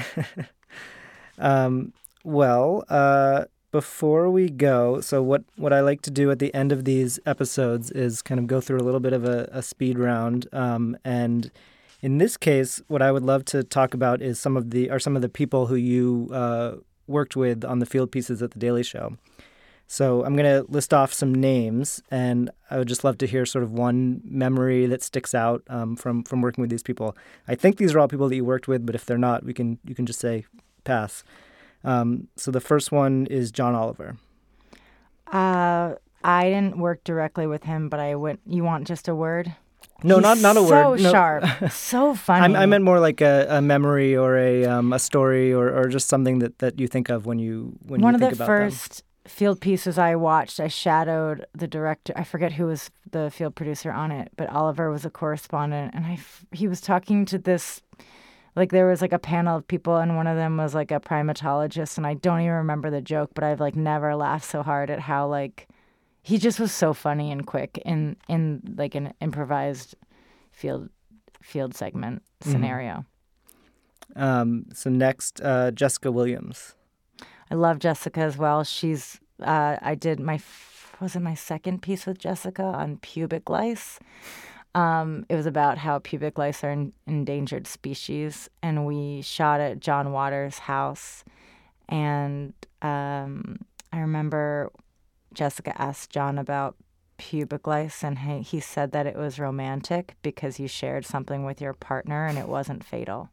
um, well, uh, before we go, so what, what I like to do at the end of these episodes is kind of go through a little bit of a, a speed round. Um, and in this case, what I would love to talk about is some of the are some of the people who you uh, worked with on the field pieces at The Daily Show. So I'm going to list off some names, and I would just love to hear sort of one memory that sticks out um, from from working with these people. I think these are all people that you worked with, but if they're not, we can you can just say pass. Um, so the first one is John Oliver. Uh, I didn't work directly with him, but I went. You want just a word? No, He's not not a so word. No. sharp, so funny. I, I meant more like a, a memory or a um, a story or, or just something that, that you think of when you when One you of think the about first field pieces I watched, I shadowed the director. I forget who was the field producer on it, but Oliver was a correspondent, and I f- he was talking to this. Like, there was, like, a panel of people, and one of them was, like, a primatologist, and I don't even remember the joke, but I've, like, never laughed so hard at how, like, he just was so funny and quick in, in like, an improvised field field segment scenario. them. Um, so next, uh, Jessica Williams. I love Jessica as well. She's, uh, I did my, was it my second piece with Jessica on pubic lice? Um, it was about how pubic lice are an endangered species, and we shot at John Waters' house. And um, I remember Jessica asked John about pubic lice, and he, he said that it was romantic because you shared something with your partner and it wasn't fatal.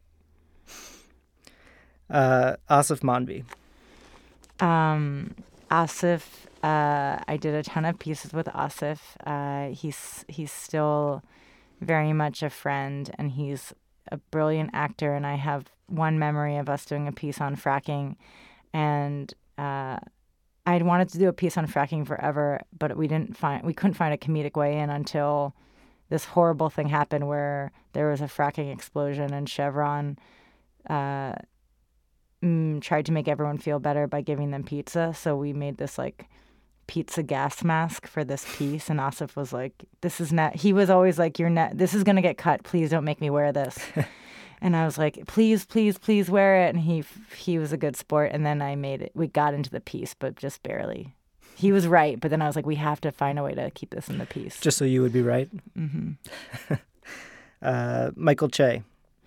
Uh, Asif Manvi. Um, Asif, uh, I did a ton of pieces with Asif. Uh, he's he's still very much a friend, and he's a brilliant actor. And I have one memory of us doing a piece on fracking, and uh, I'd wanted to do a piece on fracking forever, but we didn't find we couldn't find a comedic way in until this horrible thing happened where there was a fracking explosion, and Chevron uh, mm, tried to make everyone feel better by giving them pizza. So we made this like pizza gas mask for this piece, and Asif was like, "This is not." He was always like, "You're not. This is gonna get cut. Please don't make me wear this." And I was like, "Please, please, please wear it." And he he was a good sport. And then I made it. We got into the piece, but just barely. He was right, but then I was like, "We have to find a way to keep this in the piece." Just so you would be right. Mm-hmm. uh, Michael Che.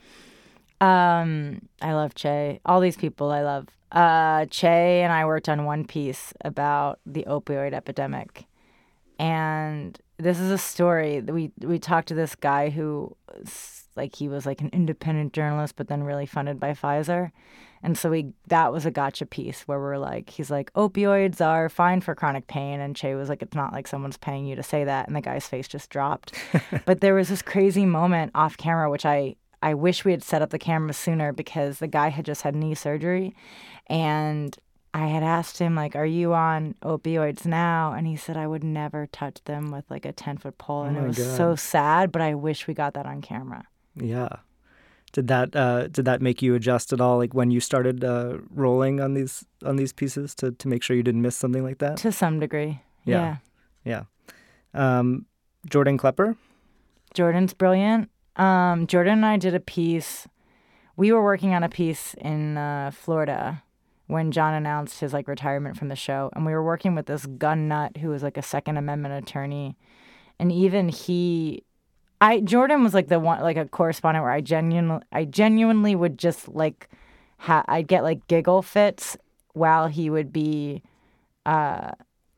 Um, I love Che. All these people I love. Uh, Che and I worked on one piece about the opioid epidemic, and this is a story that we we talked to this guy who, like, he was like an independent journalist, but then really funded by Pfizer, and so we that was a gotcha piece where we're like, he's like, opioids are fine for chronic pain, and Che was like, it's not like someone's paying you to say that, and the guy's face just dropped. But there was this crazy moment off camera, which I. I wish we had set up the camera sooner, because the guy had just had knee surgery, and I had asked him, like, "Are you on opioids now?" And he said, "I would never touch them with like a ten-foot pole." And Oh it my was God. so sad, but I wish we got that on camera. Yeah. Did that uh, did that make you adjust at all, like when you started uh, rolling on these on these pieces to, to make sure you didn't miss something like that? To some degree, Yeah. yeah. Yeah. Um, Jordan Klepper. Jordan's brilliant. Um, Jordan and I did a piece. We were working on a piece in uh, Florida when John announced his like retirement from the show, and we were working with this gun nut who was like a Second Amendment attorney, and even he, I Jordan was like the one like a correspondent where I genuinely I genuinely would just like, ha- I'd get like giggle fits while he would be, uh,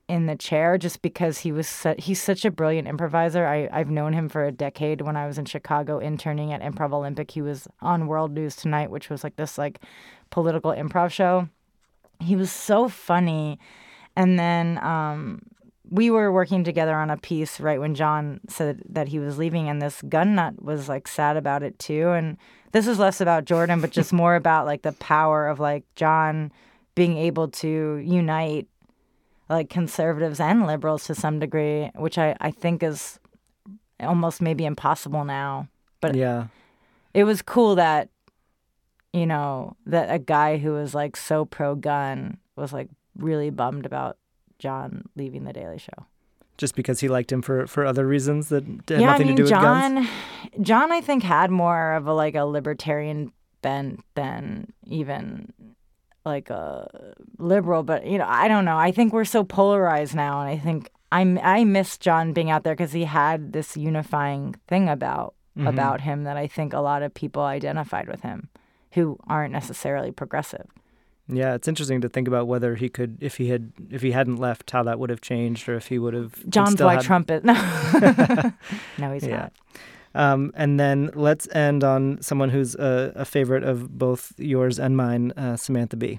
in the chair just because he was su- he's such a brilliant improviser. I, I've known him for a decade. When I was in Chicago interning at Improv Olympic, he was on World News Tonight, which was like this like political improv show. He was so funny. And then um, we were working together on a piece right when John said that he was leaving, and this gun nut was like sad about it too. And this is less about Jordan, but just more about like the power of like John being able to unite like conservatives and liberals to some degree, which I, I think is almost maybe impossible now. But yeah, it was cool that, you know, that a guy who was like so pro-gun was like really bummed about John leaving The Daily Show. Just because he liked him for, for other reasons that had yeah, nothing I mean, to do with John, guns? John, I think, had more of a like a libertarian bent than even like a liberal, but you know, I don't know. I think we're so polarized now, and I think I'm I miss John being out there because he had this unifying thing about mm-hmm. about him that I think a lot of people identified with him, who aren't necessarily progressive. Yeah, it's interesting to think about whether he could, if he had, if he hadn't left, how that would have changed, or if he would have. John's white had... trumpet. No, no, he's yeah. not. Um, and then let's end on someone who's a, a favorite of both yours and mine, uh, Samantha Bee.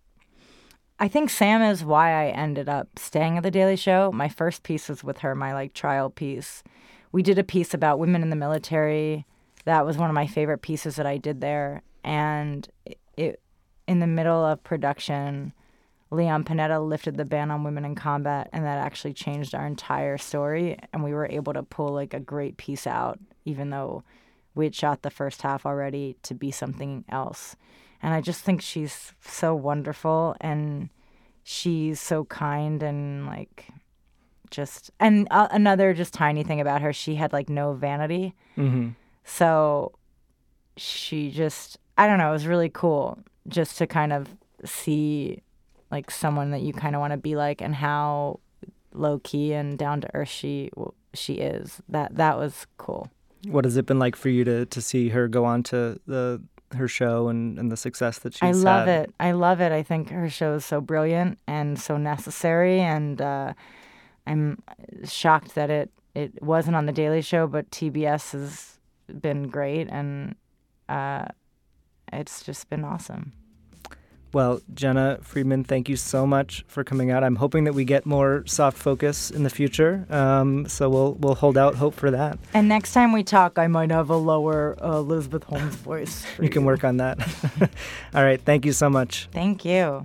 I think Sam is why I ended up staying at The Daily Show. My first piece was with her, my like trial piece. We did a piece about women in the military. That was one of my favorite pieces that I did there. And it, it in the middle of production, Leon Panetta lifted the ban on women in combat, and that actually changed our entire story. And we were able to pull like a great piece out, even though we had shot the first half already, to be something else. And I just think she's so wonderful, and she's so kind, and like just and uh, another just tiny thing about her, she had like no vanity. Mm-hmm. So she just, I don't know, it was really cool just to kind of see like someone that you kind of want to be like, and how low key and down to earth she she is. That that was cool. What has it been like for you to to see her go on to the her show and, and the success that she's had? I love had? it. I love it. I think her show is so brilliant and so necessary, and uh, I'm shocked that it, it wasn't on The Daily Show, but T B S has been great, and uh, it's just been awesome. Well, Jenna Friedman, thank you so much for coming out. I'm hoping that we get more soft focus in the future, um, so we'll we'll hold out hope for that. And next time we talk, I might have a lower uh, Elizabeth Holmes voice. You, you can work on that. All right, thank you so much. Thank you.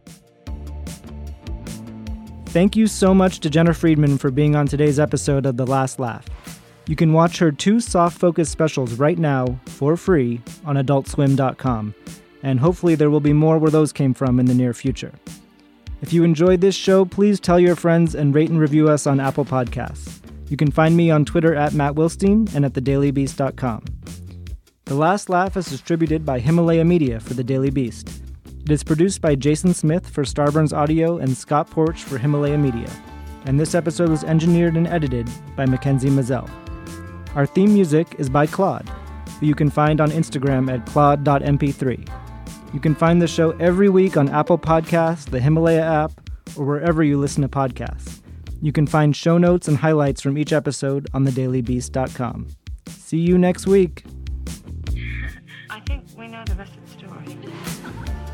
Thank you so much to Jenna Friedman for being on today's episode of The Last Laugh. You can watch her two soft focus specials right now for free on adult swim dot com. And hopefully there will be more where those came from in the near future. If you enjoyed this show, please tell your friends and rate and review us on Apple Podcasts. You can find me on Twitter at Matt Wilstein and at the daily beast dot com. The Last Laugh is distributed by Himalaya Media for The Daily Beast. It is produced by Jason Smith for Starburns Audio and Scott Porch for Himalaya Media. And this episode was engineered and edited by Mackenzie Mazzell. Our theme music is by Claude, who you can find on Instagram at claude dot m p three. You can find the show every week on Apple Podcasts, the Himalaya app, or wherever you listen to podcasts. You can find show notes and highlights from each episode on the daily beast dot com. See you next week. I think we know the rest of the story.